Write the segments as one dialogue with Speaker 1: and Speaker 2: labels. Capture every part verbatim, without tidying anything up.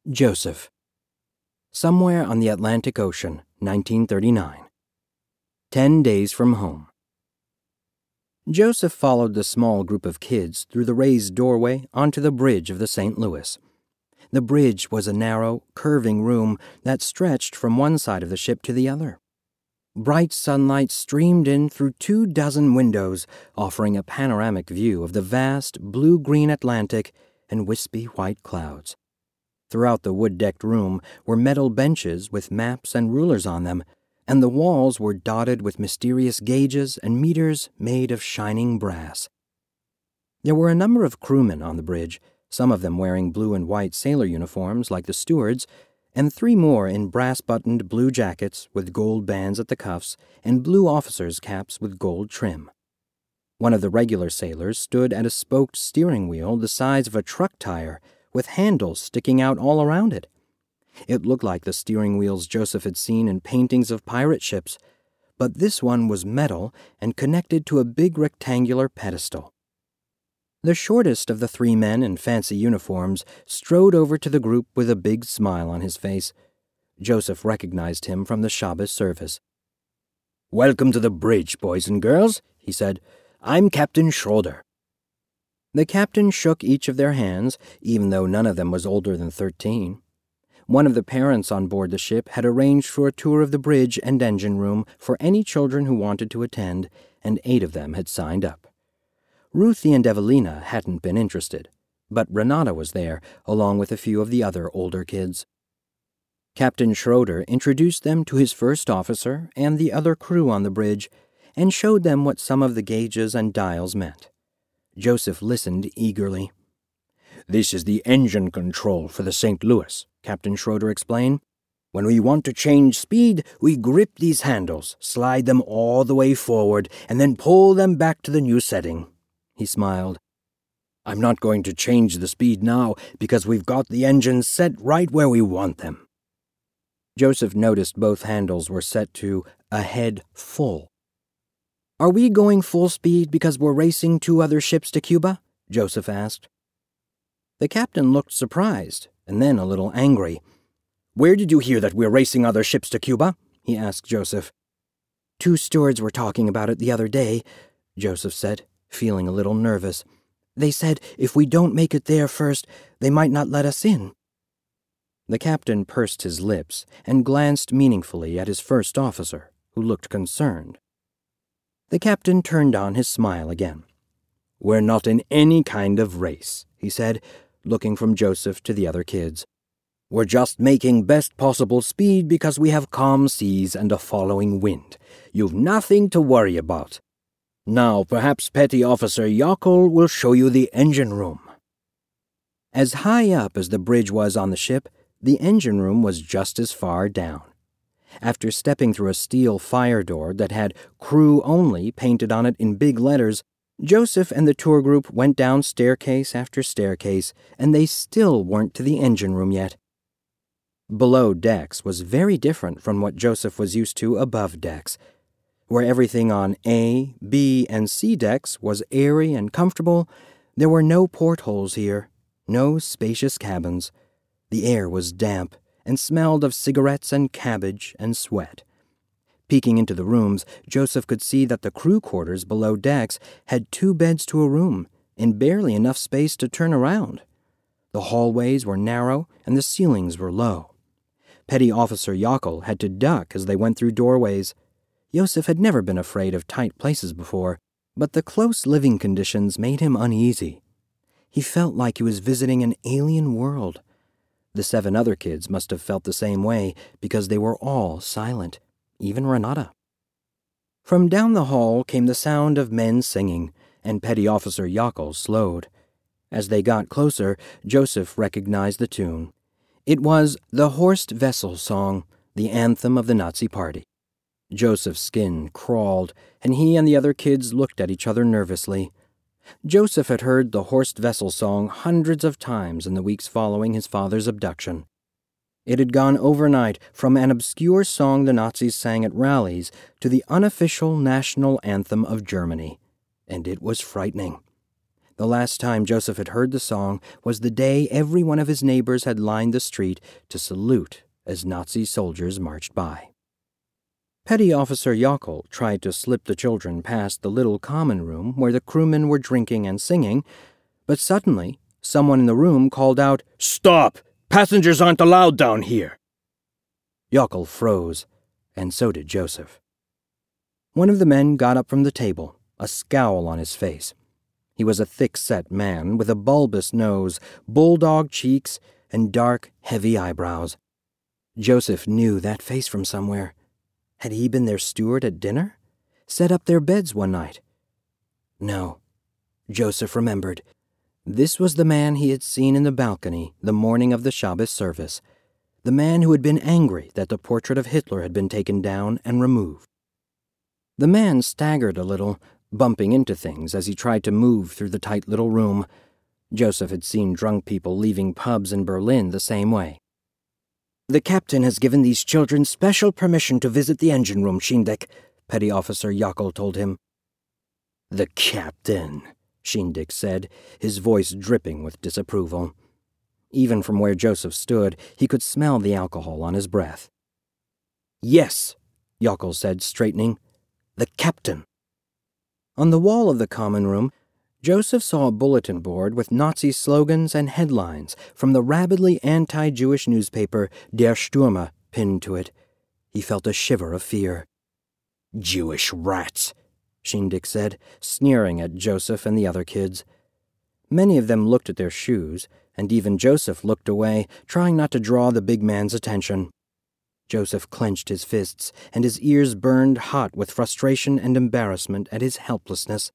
Speaker 1: Joseph. Somewhere on the Atlantic Ocean, nineteen thirty-nine. Ten days from home. Joseph followed the small group of kids through the raised doorway onto the bridge of the Saint Louis. The bridge was a narrow, curving room that stretched from one side of the ship to the other. Bright sunlight streamed in through two dozen windows, offering a panoramic view of the vast, blue-green Atlantic and wispy white clouds. Throughout the wood-decked room were metal benches with maps and rulers on them, and the walls were dotted with mysterious gauges and meters made of shining brass. There were a number of crewmen on the bridge, some of them wearing blue and white sailor uniforms like the stewards, and three more in brass-buttoned blue jackets with gold bands at the cuffs and blue officers' caps with gold trim. One of the regular sailors stood at a spoked steering wheel the size of a truck tire, with handles sticking out all around it. It looked like the steering wheels Joseph had seen in paintings of pirate ships, but this one was metal and connected to a big rectangular pedestal. The shortest of the three men in fancy uniforms strode over to the group with a big smile on his face. Joseph recognized him from the Shabbos service. "Welcome to the bridge, boys and girls," he said. "I'm Captain Schroeder." The captain shook each of their hands, even though none of them was older than thirteen. One of the parents on board the ship had arranged for a tour of the bridge and engine room for any children who wanted to attend, and eight of them had signed up. Ruthie and Evelina hadn't been interested, but Renata was there, along with a few of the other older kids. Captain Schroeder introduced them to his first officer and the other crew on the bridge, and showed them what some of the gauges and dials meant. Joseph listened eagerly. "This is the engine control for the Saint Louis," Captain Schroeder explained. "When we want to change speed, we grip these handles, slide them all the way forward, and then pull them back to the new setting." He smiled. "I'm not going to change the speed now because we've got the engines set right where we want them." Joseph noticed both handles were set to ahead full. "Are we going full speed because we're racing two other ships to Cuba?" Joseph asked. The captain looked surprised, and then a little angry. "Where did you hear that we're racing other ships to Cuba?" he asked Joseph. "Two stewards were talking about it the other day," Joseph said, feeling a little nervous. "They said if we don't make it there first, they might not let us in." The captain pursed his lips and glanced meaningfully at his first officer, who looked concerned. The captain turned on his smile again. "We're not in any kind of race," he said, looking from Joseph to the other kids. "We're just making best possible speed because we have calm seas and a following wind. You've nothing to worry about. Now, perhaps Petty Officer Yockel will show you the engine room." As high up as the bridge was on the ship, the engine room was just as far down. After stepping through a steel fire door that had "Crew Only" painted on it in big letters, Joseph and the tour group went down staircase after staircase, and they still weren't to the engine room yet. Below decks was very different from what Joseph was used to above decks. Where everything on A, B, and C decks was airy and comfortable, there were no portholes here, no spacious cabins. The air was damp and smelled of cigarettes and cabbage and sweat. Peeking into the rooms, Joseph could see that the crew quarters below decks had two beds to a room and barely enough space to turn around. The hallways were narrow and the ceilings were low. Petty Officer Yockel had to duck as they went through doorways. Joseph had never been afraid of tight places before, but the close living conditions made him uneasy. He felt like he was visiting an alien world. The seven other kids must have felt the same way because they were all silent, even Renata. From down the hall came the sound of men singing, and Petty Officer Yockel slowed. As they got closer, Joseph recognized the tune. It was the Horst Wessel song, the anthem of the Nazi Party. Joseph's skin crawled, and he and the other kids looked at each other nervously. Joseph had heard the Horst Wessel song hundreds of times in the weeks following his father's abduction. It had gone overnight from an obscure song the Nazis sang at rallies to the unofficial national anthem of Germany, and it was frightening. The last time Joseph had heard the song was the day every one of his neighbors had lined the street to salute as Nazi soldiers marched by. Petty Officer Yockel tried to slip the children past the little common room where the crewmen were drinking and singing, but suddenly someone in the room called out, "Stop! Passengers aren't allowed down here!" Yockel froze, and so did Joseph. One of the men got up from the table, a scowl on his face. He was a thick-set man with a bulbous nose, bulldog cheeks, and dark, heavy eyebrows. Joseph knew that face from somewhere. Had he been their steward at dinner? Set up their beds one night? No. Joseph remembered. This was the man he had seen in the balcony the morning of the Shabbos service, the man who had been angry that the portrait of Hitler had been taken down and removed. The man staggered a little, bumping into things as he tried to move through the tight little room. Joseph had seen drunk people leaving pubs in Berlin the same way. "The captain has given these children special permission to visit the engine room, Shindik," Petty Officer Yockel told him. "The captain," Shindik said, his voice dripping with disapproval. Even from where Joseph stood, he could smell the alcohol on his breath. "Yes," Yockel said, straightening. "The captain." On the wall of the common room, Joseph saw a bulletin board with Nazi slogans and headlines from the rabidly anti-Jewish newspaper Der Stürmer pinned to it. He felt a shiver of fear. "Jewish rats," Shindik said, sneering at Joseph and the other kids. Many of them looked at their shoes, and even Joseph looked away, trying not to draw the big man's attention. Joseph clenched his fists, and his ears burned hot with frustration and embarrassment at his helplessness.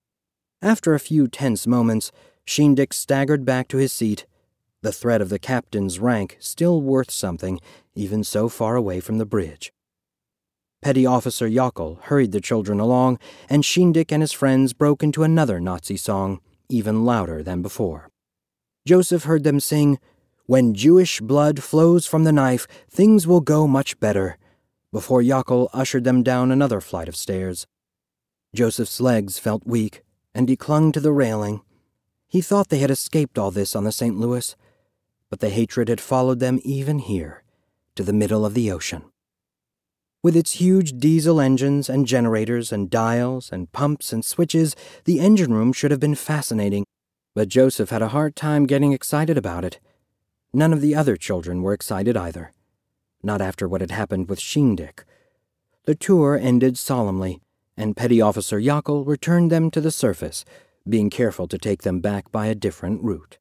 Speaker 1: After a few tense moments, Shindik staggered back to his seat, the threat of the captain's rank still worth something, even so far away from the bridge. Petty Officer Yockel hurried the children along, and Shindik and his friends broke into another Nazi song, even louder than before. Joseph heard them sing, "When Jewish blood flows from the knife, things will go much better," before Yockel ushered them down another flight of stairs. Joseph's legs felt weak, and he clung to the railing. He thought they had escaped all this on the Saint Louis, but the hatred had followed them even here, to the middle of the ocean. With its huge diesel engines and generators and dials and pumps and switches, the engine room should have been fascinating, but Joseph had a hard time getting excited about it. None of the other children were excited either. Not after what had happened with Shindik. The tour ended solemnly, and Petty Officer Yockel returned them to the surface, being careful to take them back by a different route.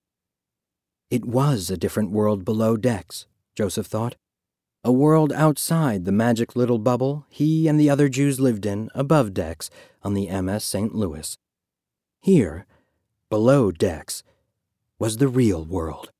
Speaker 1: It was a different world below decks, Joseph thought. A world outside the magic little bubble he and the other Jews lived in above decks on the M S Saint Louis. Here, below decks, was the real world.